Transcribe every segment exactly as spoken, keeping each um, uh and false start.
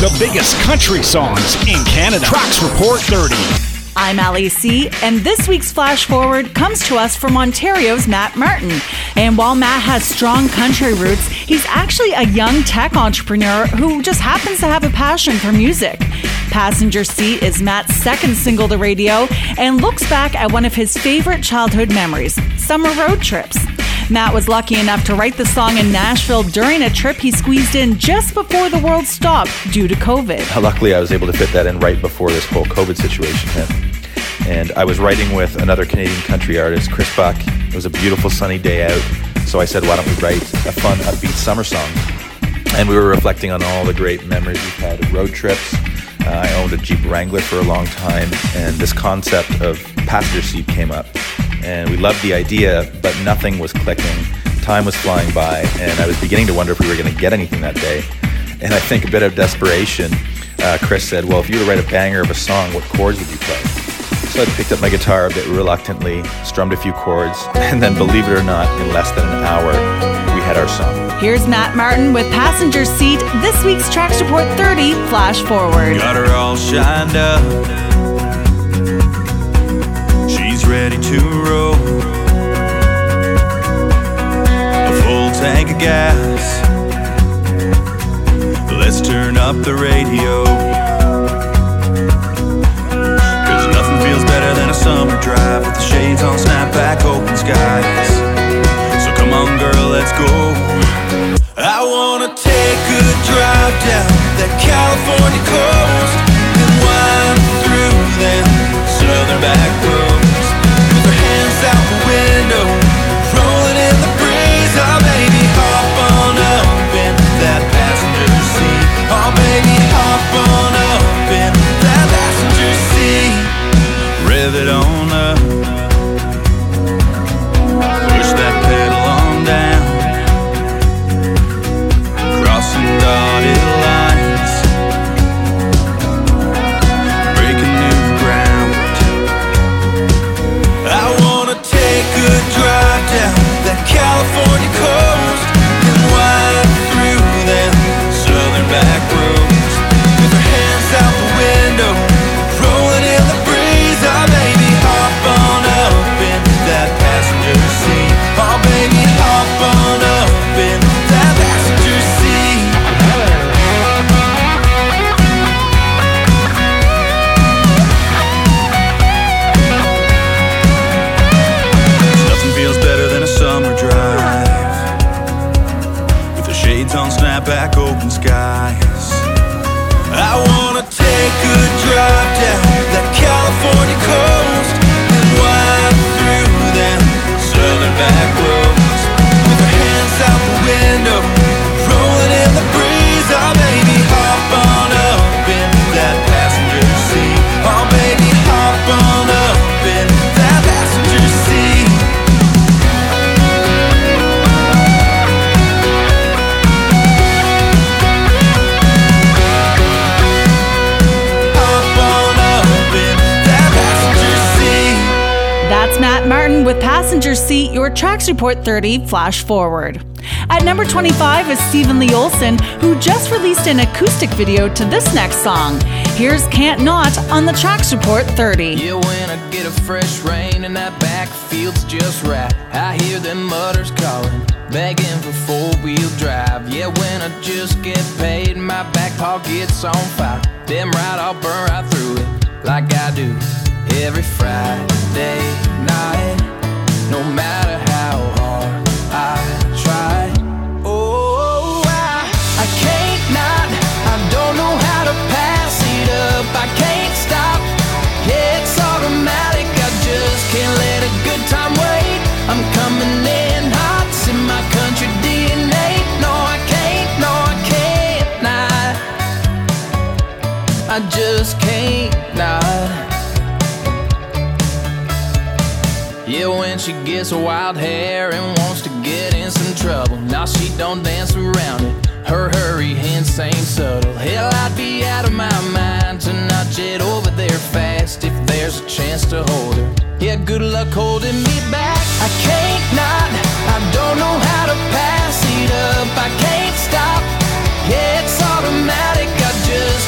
the biggest country songs in Canada. Tracks Report thirty. I'm Ali C, and this week's Flash Forward comes to us from Ontario's Matt Martin. And while Matt has strong country roots, he's actually a young tech entrepreneur who just happens to have a passion for music. Passenger Seat is Matt's second single to radio and looks back at one of his favorite childhood memories, summer road trips. Matt was lucky enough to write the song in Nashville during a trip he squeezed in just before the world stopped due to COVID. Luckily, I was able to fit that in right before this whole COVID situation hit. And I was writing with another Canadian country artist, Chris Buck. It was a beautiful sunny day out, so I said, why don't we write a fun, upbeat summer song? And we were reflecting on all the great memories we've had of road trips. Uh, I owned a Jeep Wrangler for a long time, and this concept of passenger seat came up. And we loved the idea, but nothing was clicking. Time was flying by, and I was beginning to wonder if we were going to get anything that day. And I think a bit of desperation, uh, Chris said, well, if you were to write a banger of a song, what chords would you play? So I picked up my guitar a bit reluctantly, strummed a few chords, and then, believe it or not, in less than an hour, we had our song. Here's Matt Martin with Passenger Seat, this week's Tracks Report thirty Flash Forward. Got her all shined up, she's ready to roll. A full tank of gas, let's turn up the radio. Feels better than a summer drive with the shades on, snapback, open skies. So come on girl, let's go. I wanna take a drive down that California coast and wind through them southern back roads with our hands out the window, rolling in the breeze. Oh baby, hop on up in that passenger seat. Oh baby, hop on up in that passenger seat. Rev it on up, push that pedal on down, crossing dotted lines, breaking new ground. I wanna take a drive down that California coast and wind through them southern back roads with our hands out the window, rolling in the breeze. Oh baby, hop on up in that passenger seat. Oh baby, hop on up in that passenger seat. Nothing feels better than a summer drive with the shades on, snapback, open skies. I wanna take a drive down that California coast and wind through them southern back roads with our hands out the window, rolling in the breeze. Oh baby, hop on up in that passenger seat. Oh baby, hop on up in that passenger seat. That's Matt Martin with Passenger Seat, your Tracks Report thirty Flash Forward. At number twenty-five is Stephen Lee Olsen, who just released an acoustic video to this next song. Here's Can't Not on the Tracks Report thirty. Yeah, when I get a fresh rain and that backfield's just right, I hear them mutters calling, begging for four-wheel drive. Yeah, when I just get paid and my back pocket's on fire, damn right I'll burn right through it like I do every Friday night, no matter how hard I try. Oh, I, I can't not, I don't know how to pass it up. I can't stop, yeah, it's automatic. I just can't let a good time wait. I'm coming in hot, it's in my country D N A. No, I can't, no, I can't not, I just can't not. Yeah, when she gets a wild hair and wants to get in some trouble, now she don't dance around it, her hurry hints ain't subtle. Hell, I'd be out of my mind to not jet over there fast if there's a chance to hold her. Yeah, good luck holding me back. I can't not, I don't know how to pass it up. I can't stop, yeah, it's automatic. I just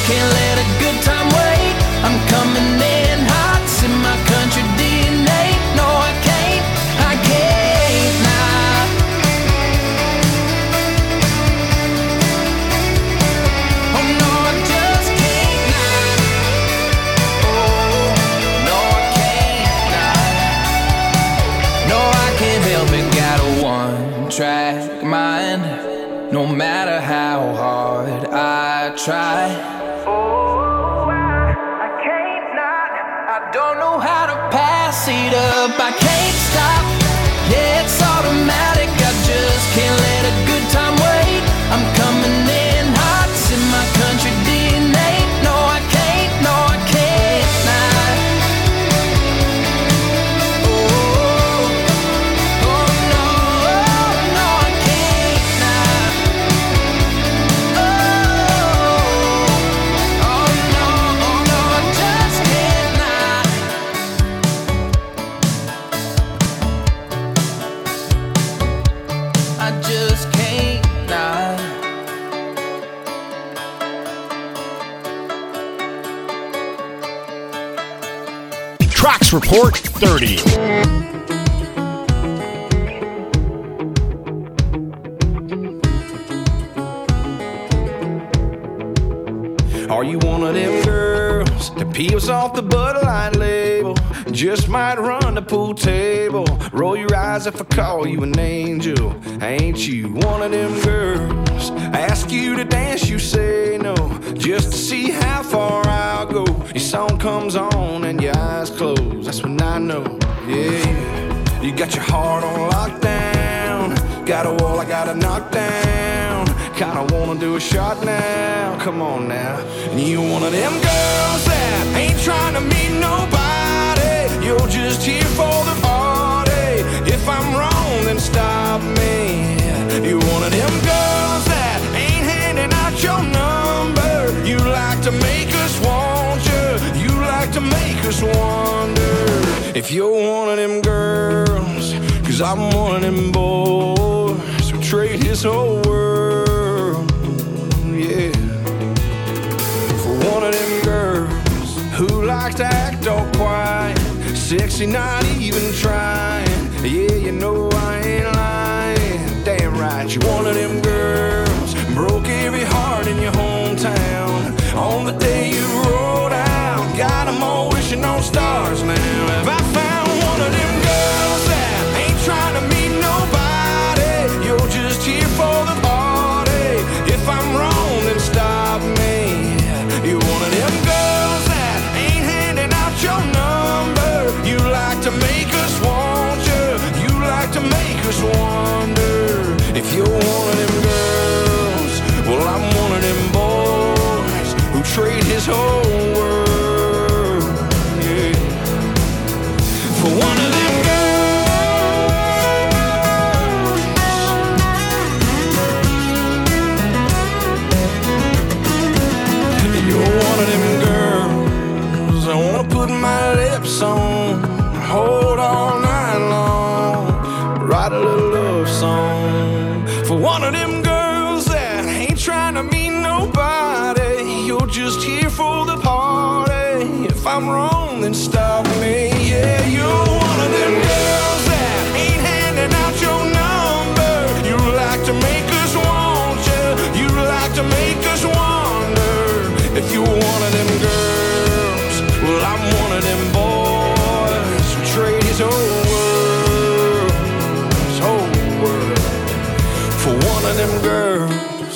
no matter how hard I try. Oh, I, I can't not, I don't know how to pass it up. I can't stop, yeah, it's automatic. I just can't let a good time wait. I'm coming in hot, it's in my country D N A. No, I can't, no, I can't not. Oh, oh no, oh, no, I can't not. Oh, oh no, oh no, I just can't not. I just can't not. Tracks Report thirty. Are you one of them girls that peels off the Bud Light label? Just might run the pool table. Roll your eyes if I call you an angel. Ain't you one of them girls? Ask you to dance, you say no, just to see how far I'll go. Your song comes on and your eyes close, that's when I know, yeah. You got your heart on lockdown. Got a wall I gotta knock down. Kinda wanna do a shot now, come on now. And you one of them girls that ain't trying to meet nobody. You're just here for the party. If I'm wrong, then stop me. You're one of them girls that ain't handing out your number. You like to make us want you. You like to make us wonder if you're one of them girls. Cause I'm one of them boys who trade his whole world, yeah, for one of them girls who likes to act all quiet, sexy, not even trying. Yeah, you know I ain't lying. Damn right, you're one of them girls broke every heart in your hometown on the day you rolled out. Got them all wishing on stars now. Have I found one of them girls that ain't trying to meet nobody? You're just here for the party. If I'm wrong, then stop me. You're one of them girls that ain't handing out your number. You like to make us want you. You like to make us wonder if you're one of them girls. Well, I'm one of them boys who trade his whole world, yeah, for one of them one of them girls I wanna put my lips on, hold all night long, write a little love song for one of them girls that ain't trying to meet nobody. You're just here for the party. If I'm wrong, then stop me. Yeah, you're one of them girls that ain't handing out your number. You like to make us want you. You like to make us wonder if you're one of them girls. Well, I'm one of them boys who trade his whole world, his whole world, for one of them girls.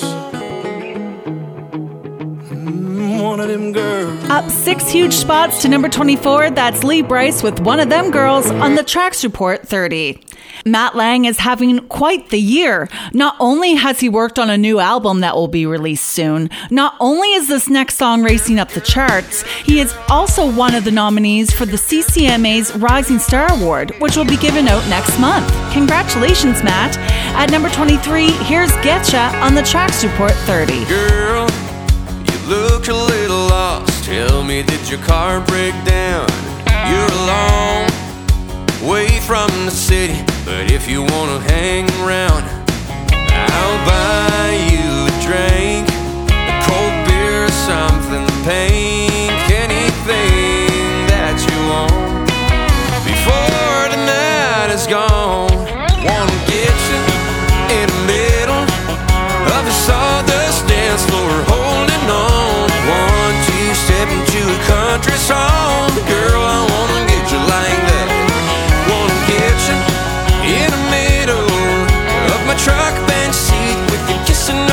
Mm, one of them girls. Up six huge spots to number twenty-four, that's Lee Brice with One of Them Girls on the Tracks Report thirty. Matt Lang is having quite the year. Not only has he worked on a new album that will be released soon, not only is this next song racing up the charts, he is also one of the nominees for the C C M A's Rising Star Award, which will be given out next month. Congratulations, Matt. At number twenty-three, here's Getcha on the Tracks Report thirty. Girl, you look a little lost. Tell me, did your car break down? You're a long way from the city, but if you wanna hang around, I'll buy you a drink, a cold beer or something, pink, anything that you want. Before the night is gone, wanna get you in the middle of the sawdust dance floor, holding on. One, two, step into a country song. Girl, I wanna get you like that. Wanna get you in the middle of my truck bench seat with you kissing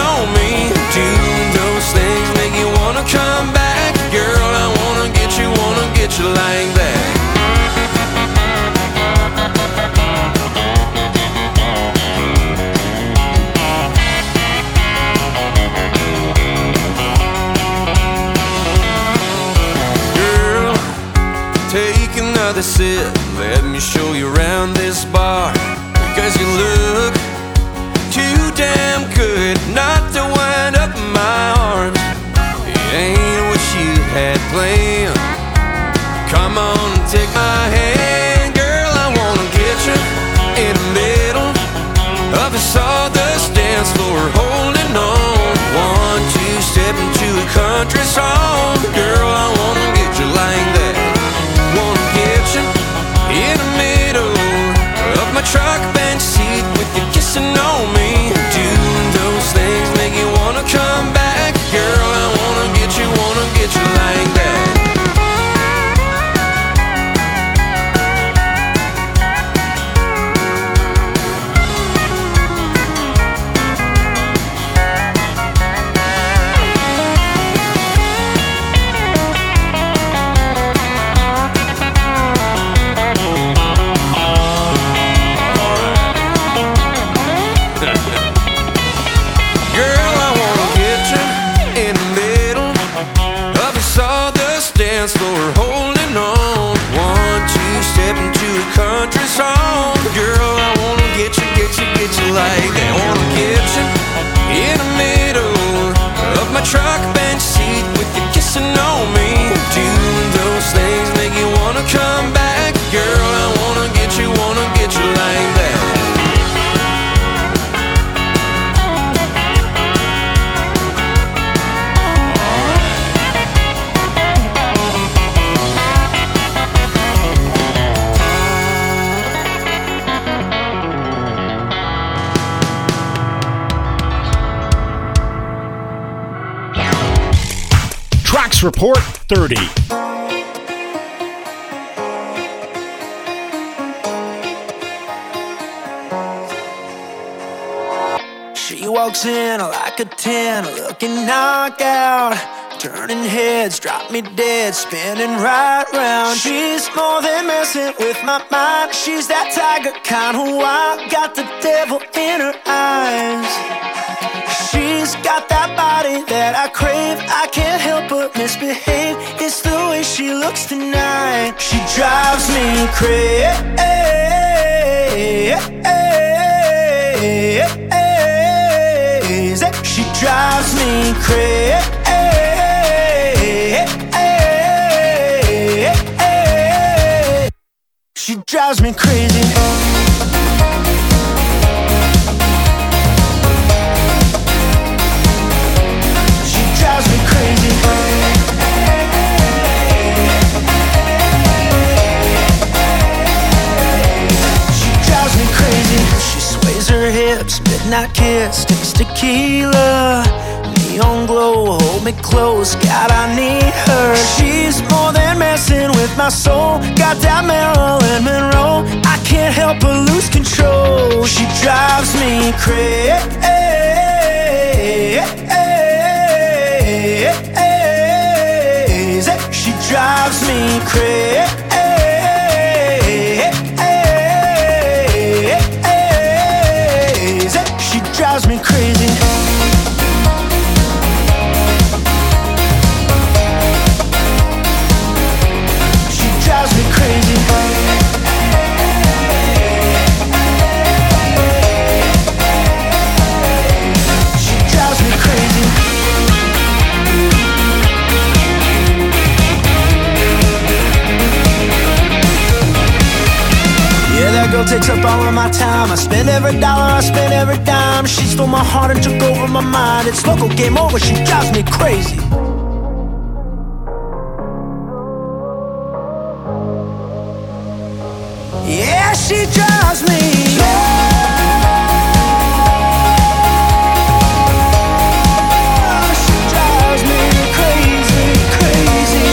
another sip. Let me show you around this bar, because you look too damn good not to wind up in my arms. It ain't what you had planned. Come on and take my hand, girl, I wanna get you in the middle of a sawdust dance floor, holding on. One, two, step into a country song. Girl, I wanna get you like that. Wanna get you in the middle of my truck bench seat with you kissing on me. Doing those things make you wanna come back. Girl, I wanna get you, wanna get you like that. Dance floor, holding on. One, two, step into a country song. Girl, I wanna get you, get you, get you like that. Wanna get you in the middle of my truck bench seat with you kissing on me. Doing those things make you wanna come back. Girl, I wanna get you, wanna get you like that. Tracks Report thirty. She walks in like a ten, looking knockout, turning heads, drop me dead, spinning right round. She's more than messing with my mind. She's that tiger kind of wild, got the devil in her eyes. She's got that body that I crave, I can't help but misbehave. It's the way she looks tonight. She drives me crazy. She drives me crazy. She drives me crazy. Drives me crazy. She drives me crazy. She sways her hips, midnight kiss, takes tequila. Neon glow, hold me close, God, I need her. She's more than messing with my soul, got that Marilyn Monroe, I can't help but lose control. She drives me crazy. She drives me crazy. She drives me crazy. She drives me crazy. She drives me crazy. Yeah, that girl takes up all of my time. I spend every dollar, I spend every dime. She stole my heart and took over my mind. It's local, game over, she drives me crazy. Yeah, she drives me. She drives me crazy, crazy.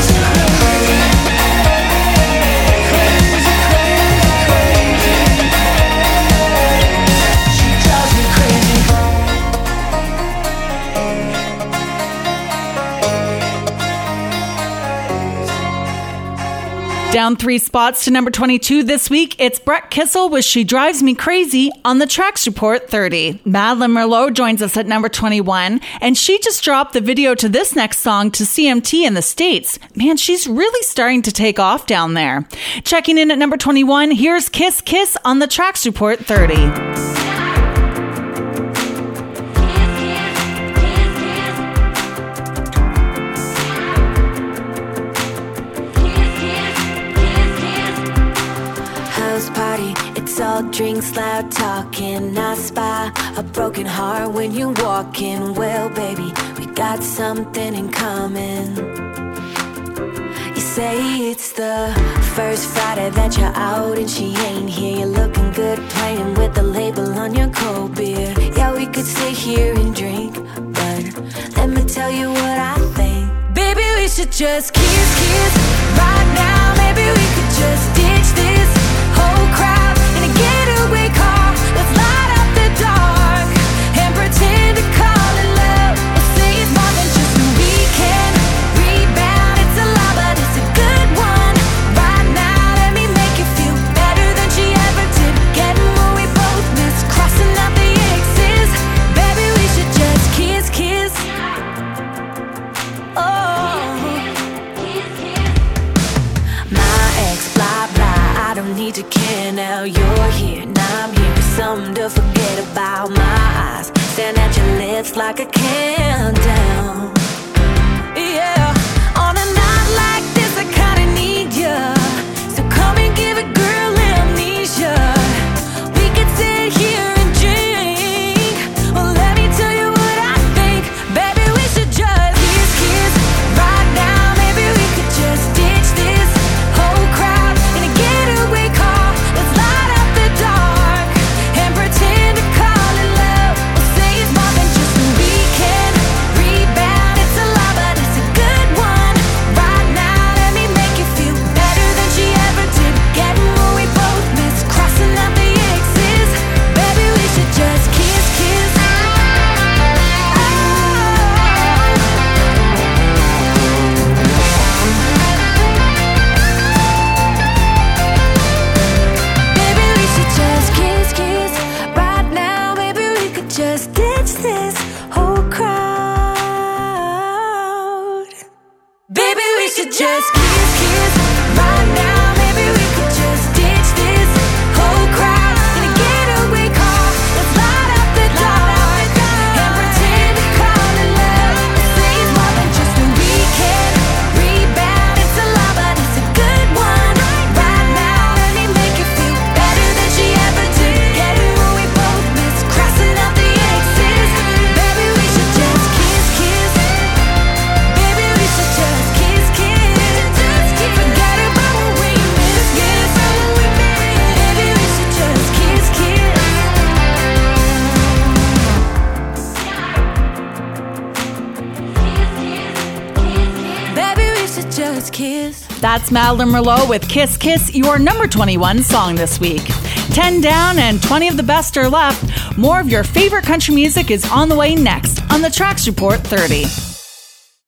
Crazy, crazy, crazy. Down three spots to number twenty-two this week, it's Brett Kissel with She Drives Me Crazy on the Tracks Report thirty. Madeline Merlot joins us at number twenty-one, and she just dropped the video to this next song to C M T in the States. Man, she's really starting to take off down there. Checking in at number twenty-one, here's Kiss Kiss on the Tracks Report thirty. Party, it's all drinks, loud talking. I spy a broken heart when you walk in. Well, baby, we got something in common. You say it's the first Friday that you're out and she ain't here. You're looking good playing with the label on your cold beer. Yeah, we could sit here and drink, but let me tell you what I think. Baby, we should just kiss, kiss right now. Maybe we could just ditch this whole crowd in a getaway car. Let's light up the dark and pretend to call it love. We'll say it's more than just a weekend rebound. It's a lie, but it's a good one. Right now, let me make you feel better than she ever did. Getting what we both miss, crossing out the X's. Baby, we should just kiss, kiss. Oh, my ex, blah, blah, I don't need to care now. You're here, now I'm here. Something to forget about. My eyes stand at your lips like a countdown. Yeah, on a night like this I kinda need ya. So come and give a girl amnesia. We could sit here and drink. Well, let me tell you what I think. Baby, we should just kiss, kiss right now. Maybe we could just ditch this whole crowd in a getaway car. Let's light up the dark and pretend to call it love. We'll say it's more than just a weekend rebound. It's a lie, but it's a good one. Right now, let me make you feel better than she ever did. Getting what we both miss, crossing out the X's. Baby, we should just kiss, kiss. Baby, we should just kiss, kiss right now. Maybe we could just ditch this whole crowd. Baby, we should just kiss, kiss right now. Maybe we could just ditch this whole crowd in a getaway car. Let's light up the dark and pretend to call it love. Say it's more than just a weekend rebound. It's a lie, but it's a good one. Right now, let me make you feel better than she ever did. Getting what we both miss, crossing out the X's. Baby, we should just kiss, kiss. Baby, we should just kiss, kiss. Forget about what we missed, yes. Baby, we should just kiss, kiss. Baby, we should just kiss. That's Madeline Merlot with Kiss Kiss, your number twenty-one song this week. ten down and twenty of the best are left. More of your favorite country music is on the way next on the Tracks Report thirty.